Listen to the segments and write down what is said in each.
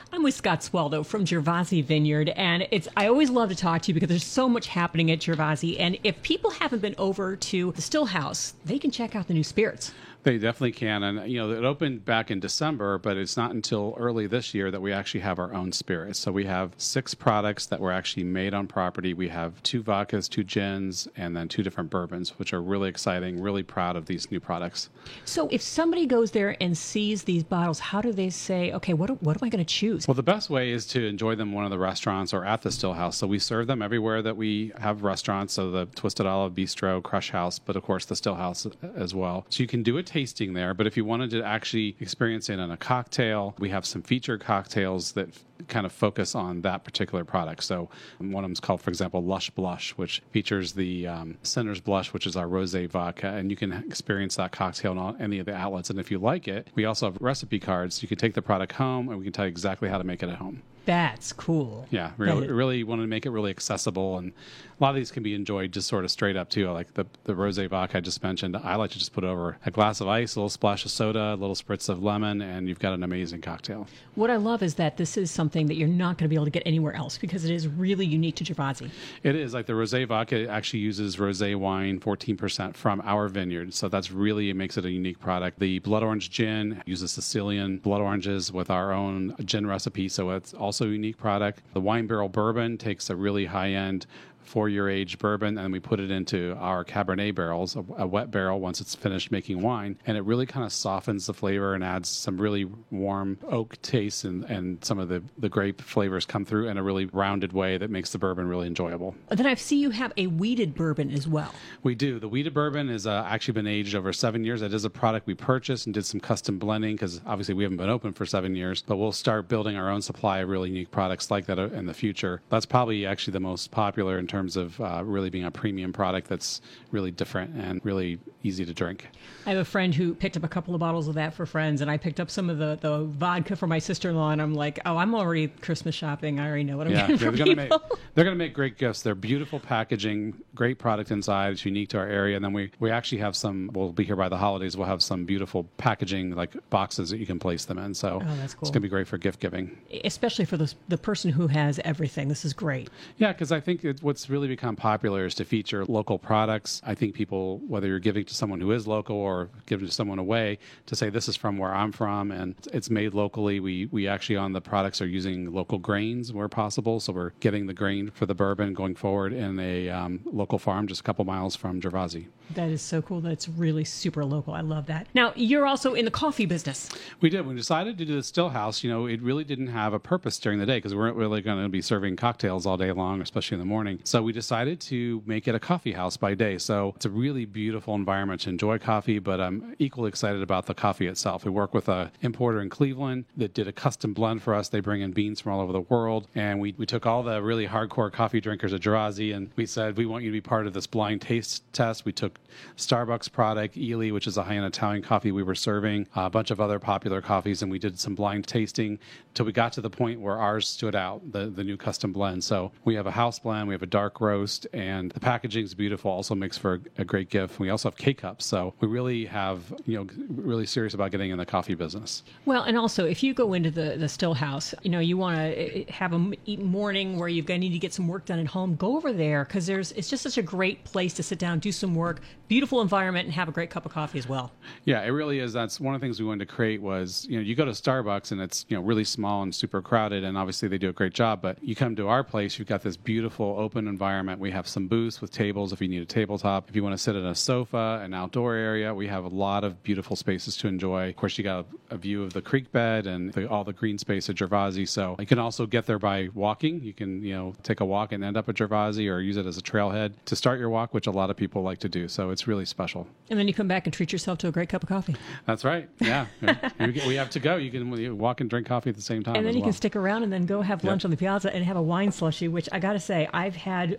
I'm with Scott Swaldo from Gervasi Vineyard, and I always love to talk to you because there's so much happening at Gervasi. And if people haven't been over to the Still House, they can check out the new spirits. They definitely can. And, it opened back in December, but it's not until early this year that we actually have our own spirits. So we have 6 products that were actually made on property. We have 2 vodkas, 2 gins, and then 2 different bourbons, which are really exciting, really proud of these new products. So if somebody goes there and sees these bottles, how do they say, okay, what am I going to choose? Well, the best way is to enjoy them in one of the restaurants or at the Still House. So we serve them everywhere that we have restaurants. So the Twisted Olive Bistro, Crush House, but of course the Still House as well. So you can do a tasting there. But if you wanted to actually experience it in a cocktail, we have some featured cocktails that kind of focus on that particular product. So one of them is called, for example, Lush Blush, which features the Sinner's Blush, which is our rosé vodka, and you can experience that cocktail on any of the outlets. And if you like it, we also have recipe cards. You can take the product home, and we can tell you exactly how to make it at home. That's cool. Yeah, really want to make it really accessible, and a lot of these can be enjoyed just sort of straight up too. Like the rosé vodka I just mentioned, I like to just put over a glass of ice, a little splash of soda, a little spritz of lemon, and you've got an amazing cocktail. What I love is that this is something that you're not going to be able to get anywhere else because it is really unique to Gervasi. It is. Like the rosé vodka actually uses rosé wine, 14% from our vineyard, so that's really, it makes it a unique product. The blood orange gin uses Sicilian blood oranges with our own gin recipe, so it's also a unique product. The wine barrel bourbon takes a really high-end 4-year age bourbon, and we put it into our Cabernet barrels, a wet barrel once it's finished making wine, and it really kind of softens the flavor and adds some really warm oak taste, and some of the grape flavors come through in a really rounded way that makes the bourbon really enjoyable. Then I see you have a wheated bourbon as well. We do. The wheated bourbon is actually been aged over 7 years. That is a product we purchased and did some custom blending because obviously we haven't been open for 7 years, but we'll start building our own supply of really unique products like that in the future. That's probably actually the most popular in terms of really being a premium product that's really different and really easy to drink. I have a friend who picked up a couple of bottles of that for friends, and I picked up some of the vodka for my sister-in-law, and I'm like, oh, I'm already Christmas shopping. I already know what I'm getting for people. They're going to make great gifts. They're beautiful packaging, great product inside. It's unique to our area. And then we actually have we'll be here by the holidays, we'll have some beautiful packaging, like boxes that you can place them in. So that's cool. It's going to be great for gift giving. Especially for the person who has everything. This is great. Yeah, because I think what's really become popular is to feature local products. I think people, whether you're giving to someone who is local or giving to someone away, to say this is from where I'm from and it's made locally. We actually on the products are using local grains where possible. So we're getting the grain for the bourbon going forward in a local farm just a couple miles from Gervasi. That is so cool. That's really super local. I love that. Now, you're also in the coffee business. We did. We decided to do the Still House. It really didn't have a purpose during the day because we weren't really going to be serving cocktails all day long, especially in the morning. So we decided to make it a coffee house by day. So it's a really beautiful environment to enjoy coffee, but I'm equally excited about the coffee itself. We work with an importer in Cleveland that did a custom blend for us. They bring in beans from all over the world. And we took all the really hardcore coffee drinkers at Gervasi and we said, we want you to be part of this blind taste test. We took Starbucks product, Ely, which is a high-end Italian coffee we were serving, a bunch of other popular coffees, and we did some blind tasting till we got to the point where ours stood out, the new custom blend. So we have a house blend, we have a dark roast, and the packaging is beautiful, also makes for a great gift. We also have K-Cups, so we really have, really serious about getting in the coffee business. Well, and also, if you go into the Still House, you want to have a morning where you're going to need to get some work done at home, go over there, because it's just such a great place to sit down, do some work, beautiful environment, and have a great cup of coffee as well. Yeah, it really is. That's one of the things we wanted to create was, you go to Starbucks and it's, really small and super crowded, and obviously they do a great job, but you come to our place, you've got this beautiful open environment. We have some booths with tables if you need a tabletop. If you want to sit in a sofa, an outdoor area, we have a lot of beautiful spaces to enjoy. Of course, you got a view of the creek bed and all the green space at Gervasi, so you can also get there by walking. You can, take a walk and end up at Gervasi or use it as a trailhead to start your walk, which a lot of people like to do, so it's really special. And then you come back and treat yourself to a great cup of coffee. That's right. Yeah. We have to go. You can walk and drink coffee at the same time. And then you can stick around and then go have lunch on the piazza and have a wine slushie, which I got to say, I've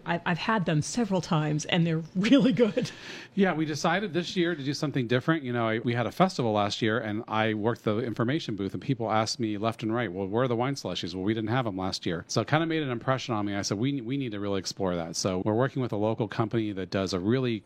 had them several times and they're really good. Yeah, we decided this year to do something different. We had a festival last year and I worked the information booth and people asked me left and right, well, where are the wine slushies? Well, we didn't have them last year. So it kind of made an impression on me. I said, we need to really explore that. So we're working with a local company that does a really organic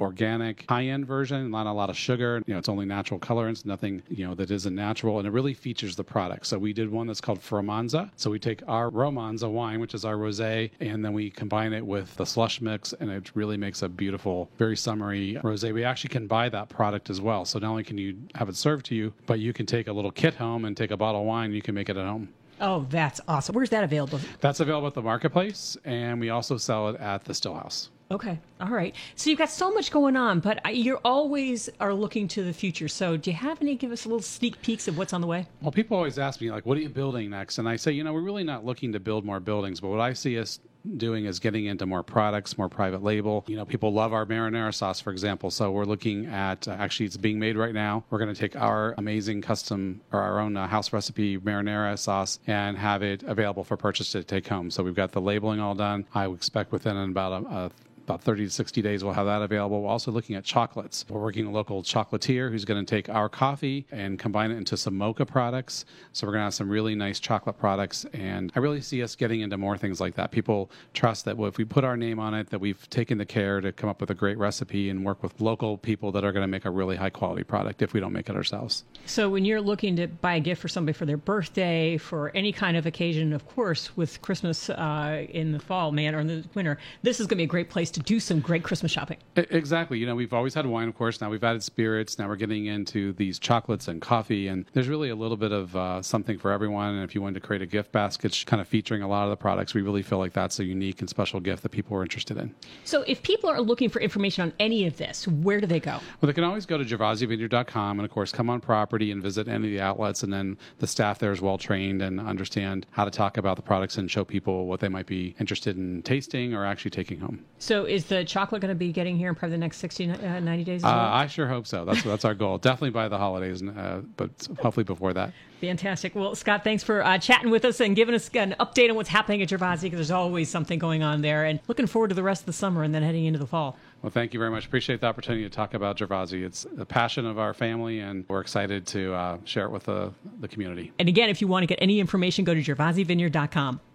organic, high-end version, not a lot of sugar. It's only natural colorants, nothing, that isn't natural, and it really features the product. So we did one that's called Romanza. So we take our Romanza wine, which is our rosé, and then we combine it with the slush mix, and it really makes a beautiful, very summery rosé. We actually can buy that product as well. So not only can you have it served to you, but you can take a little kit home and take a bottle of wine, and you can make it at home. Oh, that's awesome. Where's that available? That's available at the marketplace, and we also sell it at the Still House. Okay. All right. So you've got so much going on, but you always are looking to the future. So do you have any, give us a little sneak peeks of what's on the way? Well, people always ask me, like, what are you building next? And I say, we're really not looking to build more buildings, but what I see us doing is getting into more products, more private label. People love our marinara sauce, for example. So we're looking at, actually it's being made right now. We're going to take our amazing custom or our own house recipe marinara sauce and have it available for purchase to take home. So we've got the labeling all done. I would expect within about 30 to 60 days, we'll have that available. We're also looking at chocolates. We're working with a local chocolatier who's going to take our coffee and combine it into some mocha products. So we're going to have some really nice chocolate products. And I really see us getting into more things like that. People trust that if we put our name on it, that we've taken the care to come up with a great recipe and work with local people that are going to make a really high quality product if we don't make it ourselves. So when you're looking to buy a gift for somebody for their birthday, for any kind of occasion, of course, with Christmas in the fall, or in the winter, this is going to be a great place to do some great Christmas shopping. Exactly. We've always had wine, of course. Now we've added spirits. Now we're getting into these chocolates and coffee. And there's really a little bit of something for everyone. And if you wanted to create a gift basket kind of featuring a lot of the products, we really feel like that's a unique and special gift that people are interested in. So if people are looking for information on any of this, where do they go? Well, they can always go to gervasievineyard.com and, of course, come on property and visit any of the outlets. And then the staff there is well trained and understand how to talk about the products and show people what they might be interested in tasting or actually taking home. So is the chocolate going to be getting here in probably the next 60, 90 days as well? I sure hope so. That's our goal. Definitely by the holidays, but hopefully before that. Fantastic. Well, Scott, thanks for chatting with us and giving us an update on what's happening at Gervasie, because there's always something going on there. And looking forward to the rest of the summer and then heading into the fall. Well, thank you very much. Appreciate the opportunity to talk about Gervasie. It's a passion of our family, and we're excited to share it with the community. And again, if you want to get any information, go to gervasievineyard.com.